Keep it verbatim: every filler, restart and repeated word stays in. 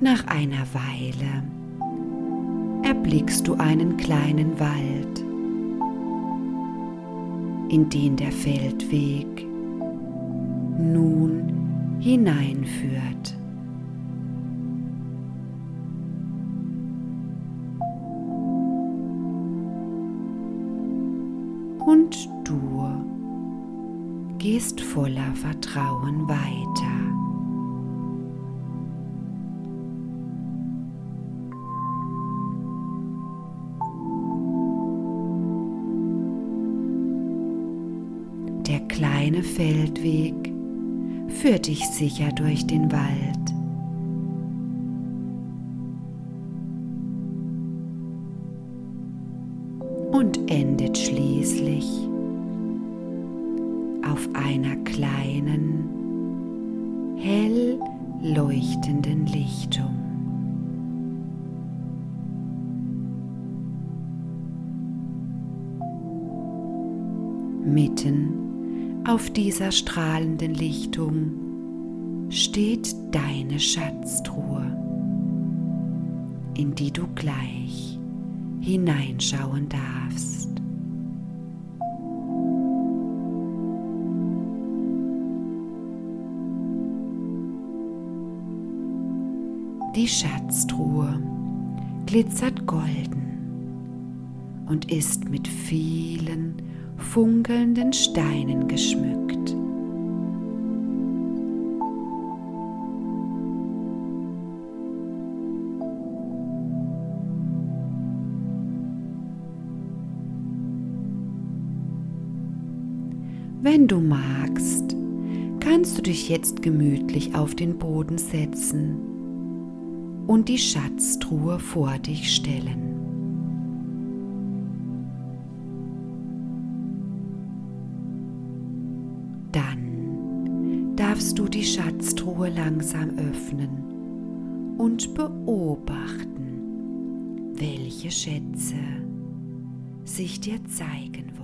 Nach einer Weile erblickst du einen kleinen Wald, in den der Feldweg nun hineinführt. Und du gehst voller Vertrauen weiter. Der kleine Feldweg führt dich sicher durch den Wald. Und endet schließlich auf einer kleinen, hell leuchtenden Lichtung. Mitten auf dieser strahlenden Lichtung steht deine Schatztruhe, in die du gleich hineinschauen darfst. Die Schatztruhe glitzert golden und ist mit vielen funkelnden Steinen geschmückt. Wenn du magst, kannst du dich jetzt gemütlich auf den Boden setzen und die Schatztruhe vor dich stellen. Dann darfst du die Schatztruhe langsam öffnen und beobachten, welche Schätze sich dir zeigen wollen.